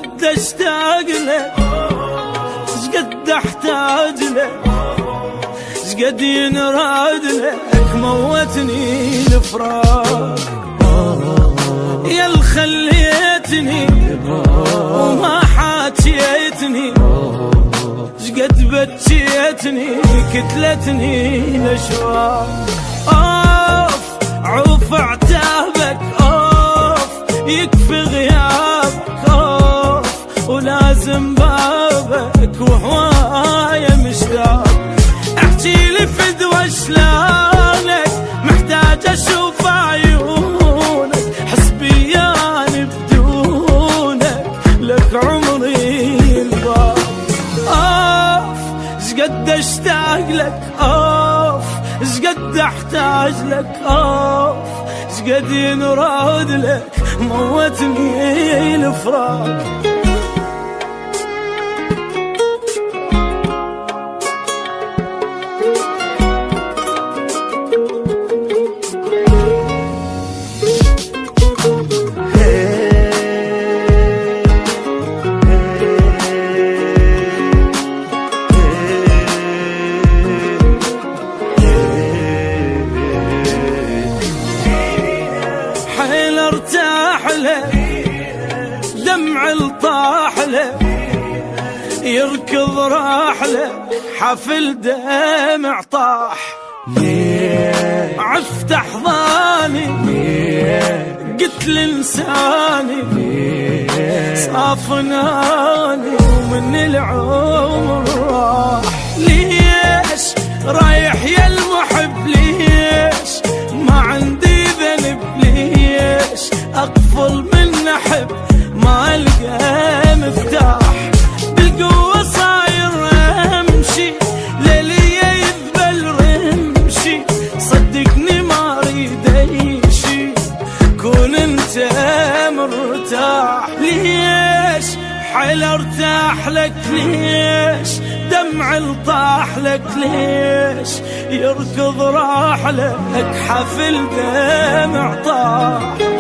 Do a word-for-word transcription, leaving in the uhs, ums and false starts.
شقد اشتاق لك، شقد احتاج لك، شقد ينراد لك، موتني الفراق. يا اللي خليتني وما حاجيتني، شقد بكيتني كتلتني الاشواق. اوف عوف عتابك، اوف يكفي غيابك، اوف ولازم بابك وهوايا مشتاق. احكي لي فدوى شلونك، محتاج اشوف عيونك، حسبياني بدونك، لك عمري الباق. اوف شقد اشتاق لك، اوف شقد احتاج لك، اوف شقد ينراد لك، موتني الفراق. حيل ارتاح له، دمع الطاح له، يركض راح له، حفل دمع طاح. عفت احضاني، قلت لانساني، صافناني ومن العمر راح. ليش رايح يا المحب، ليش ما عندي ذنب، ليش اقفل من احب ما القى مفتاح. بالقوة صاير امشي، ليلي يذبل رمشي، صدقني ما اريد اي شي، كون انت مرتاح. ليش حيل ارتاح لك، ليش دمع الطاح لك، ليش يركض راح لك، حفل دمع طاح.